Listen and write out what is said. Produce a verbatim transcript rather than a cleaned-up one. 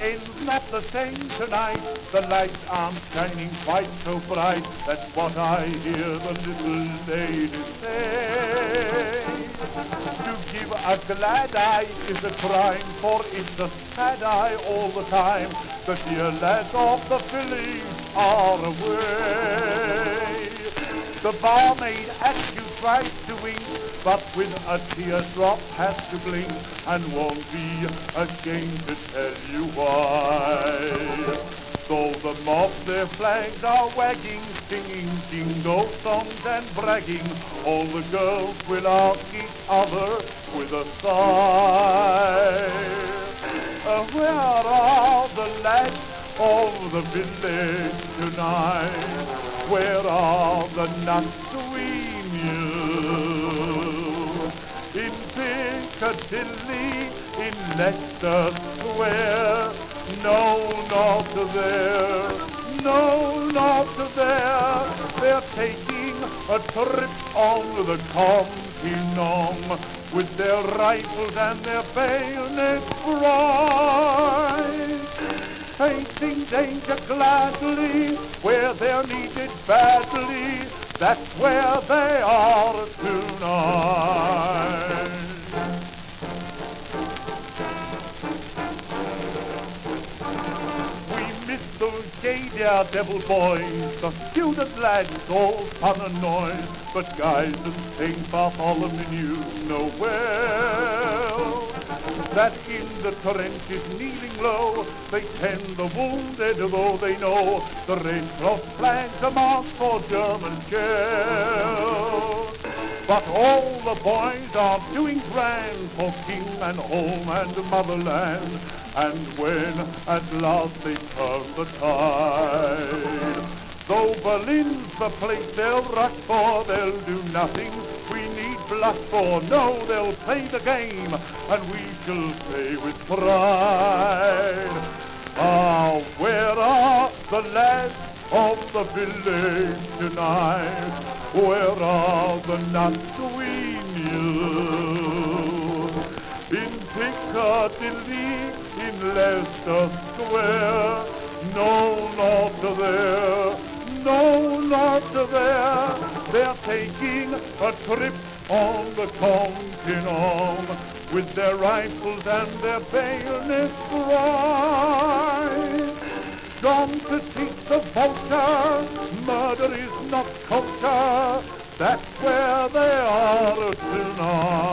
end's not the same tonight. The lights aren't shining quite so bright. That's what I hear the little lady say. To give a glad eye is a crime, for it's a sad eye all the time. The dear lads of the filly are away. The barmaid at you tries to wink, but with a teardrop has to blink, and won't be ashamed to tell you why. Though the mob their flags are wagging, singing jingle songs and bragging, all the girls will ask each other with a sigh, uh, where are the lads of the village tonight? Where are the nuts we knew? In Piccadilly, in Leicester Square, no, not there, no, not there. They're taking a trip on the Continent with their rifles and their bayonets bright, facing danger gladly where they're needed badly. That's where they are tonight. Those gay daredevil boys, the student lads, all fun and noise, but guys at Saint Bartholomew know well that in the trenches kneeling low, they tend the wounded, though they know the Red Cross flags are marked for German shells. But all the boys are doing grand for king and home and motherland. And when at last they turn the tide, though Berlin's the place they'll rush for, they'll do nothing we need blush for. No, they'll play the game, and we shall say with pride, ah, where are the lads of the village tonight? Where are the nuts we knew? In Piccadilly, in Leicester Square, no, not there, no, not there. They're taking a trip on the Continent with their rifles and their bayonets bright. Gone to teach the vulture, murder is not culture. That's where they are tonight.